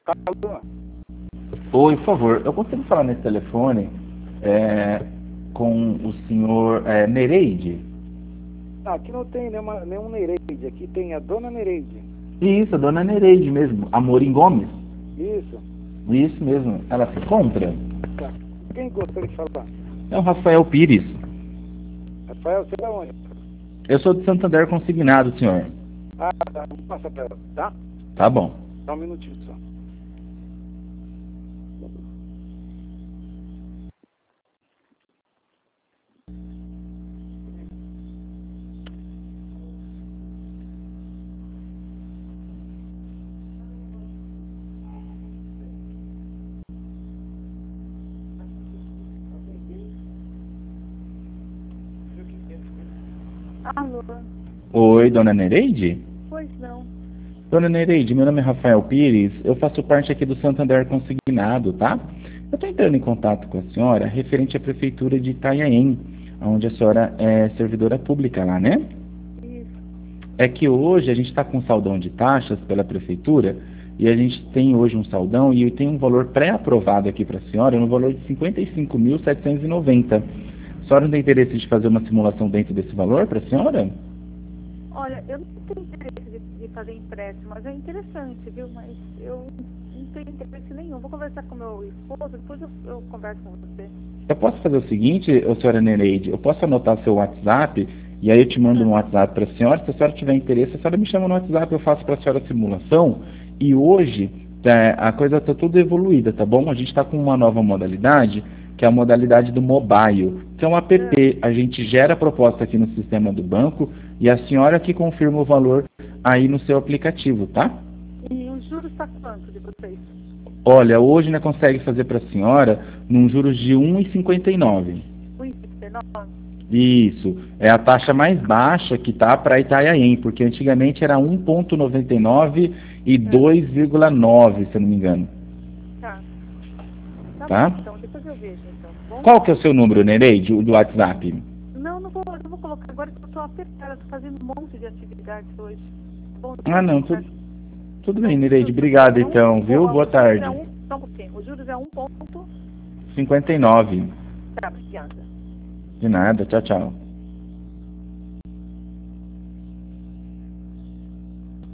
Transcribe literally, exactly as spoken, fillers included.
Alô? Oi, por favor, eu consigo falar nesse telefone é, com o senhor é, Nereide? Não, aqui não tem nenhuma, nenhum Nereide, aqui tem a dona Nereide. Isso, a dona Nereide mesmo, Amorim Gomes? Isso. Isso mesmo, ela se encontra? Tá. Quem gostaria de falar? É o Rafael Pires. Rafael, você é da onde? Eu sou de Santander Consignado, senhor. Ah, tá, vamos passar pra ela, tá? Tá bom. Só um minutinho só. Alô? Oi, dona Nereide? Pois não. Dona Nereide, meu nome é Rafael Pires, eu faço parte aqui do Santander Consignado, tá? Eu estou entrando em contato com a senhora referente à prefeitura de Itanhaém, onde a senhora é servidora pública lá, né? Isso. É que hoje a gente está com um saldão de taxas pela prefeitura e a gente tem hoje um saldão e tem um valor pré-aprovado aqui para a senhora no valor de cinquenta e cinco mil setecentos e noventa. A senhora não tem interesse de fazer uma simulação dentro desse valor para a senhora? Olha, eu não tenho interesse de, de fazer empréstimo, mas é interessante, viu? Mas eu não tenho interesse nenhum. Vou conversar com meu esposo, depois eu, eu converso com você. Eu posso fazer o seguinte, ô, senhora Nereide, eu posso anotar seu WhatsApp e aí eu te mando um WhatsApp para a senhora. Se a senhora tiver interesse, a senhora me chama no WhatsApp, eu faço para a senhora a simulação. E hoje é, a coisa está tudo evoluída, tá bom? A gente está com uma nova modalidade, que é a modalidade do mobile, que é um app. A gente gera a proposta aqui no sistema do banco e a senhora que confirma o valor aí no seu aplicativo, tá? E o juros está quanto de vocês? Olha, hoje nós consegue fazer para a senhora num juros de um vírgula cinquenta e nove. um vírgula cinquenta e nove? Isso, é a taxa mais baixa que tá para Itanhaém, porque antigamente era um vírgula noventa e nove e dois vírgula nove, se eu não me engano. Tá. Tá, Tá? bom, então, depois eu vejo, então. Bom? Qual que é o seu número, Nereide, do WhatsApp? Não, não vou, não vou colocar agora, porque eu estou apertada, estou fazendo um monte de atividades hoje. Bom, Ah, não, tudo, tudo bem, Nereide. Obrigado, então, viu? Boa tarde. É um, só um pouquinho. O juros é um ponto. cinquenta e nove. Tá, obrigada. De nada, tchau, tchau.